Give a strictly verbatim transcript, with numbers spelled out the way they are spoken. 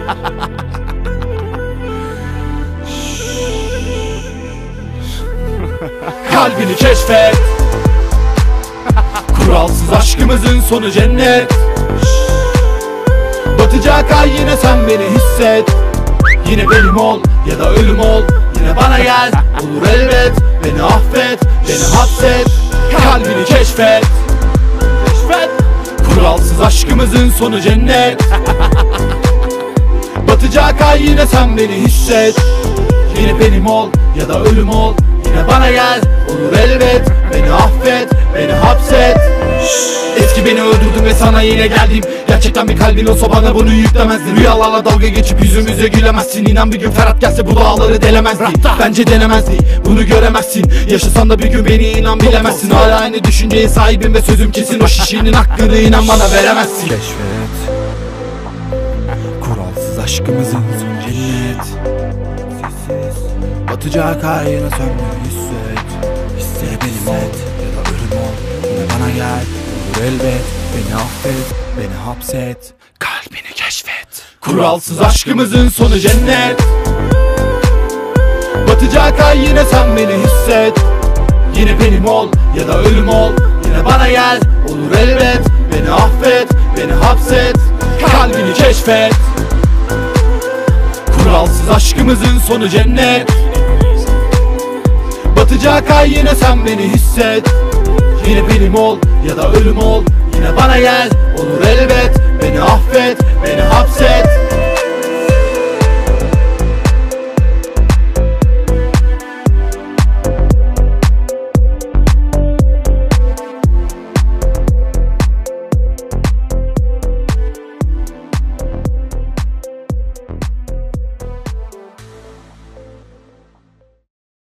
Kalbini keşfet. Kuralsız aşkımızın sonu cennet. Batacak ay yine sen beni hisset. Yine benim ol ya da ölüm ol. Yine bana gel olur elbet. Beni affet, beni hapset. Kalbini keşfet. Keşfet. Kuralsız aşkımızın sonu cennet. Batacak ay yine sen beni hisset. Yine benim ol ya da ölüm ol. Yine bana gel olur elbet. Beni affet, beni hapset. Eski beni öldürdün ve sana yine geldim. Gerçekten bir kalbin olsa bana bunu yüklemezdin. Rüyalarla dalga geçip yüzümüze gülemezsin. İnan bir gün Ferhat gelse bu dağları delemezdi. Bence denemezdi, bunu göremezsin. Yaşasan da bir gün beni inan bilemezsin. Hala aynı düşünceye sahibim ve sözüm kesin. O şişinin hakkını inan bana veremezsin. Keşfet. Kuralsız aşkımızın son cennet. Batacak ay yine sen beni hisset. Hisset benim ol ya da ölüm ol. Yine bana gel olur elbet. Beni affet, beni hapset. Kalbini keşfet. Kuralsız aşkımızın sonu cennet. Batacak ay yine sen beni hisset. Yine benim ol ya da ölüm ol. Yine bana gel olur elbet. Beni affet, beni hapset. Kalbini keşfet. Kuralsız aşkımızın sonu cennet. Batacak ay yine sen beni hisset. Yine benim ol ya da ölüm ol. Yine bana gel olur elbet. Beni affet, beni hapset.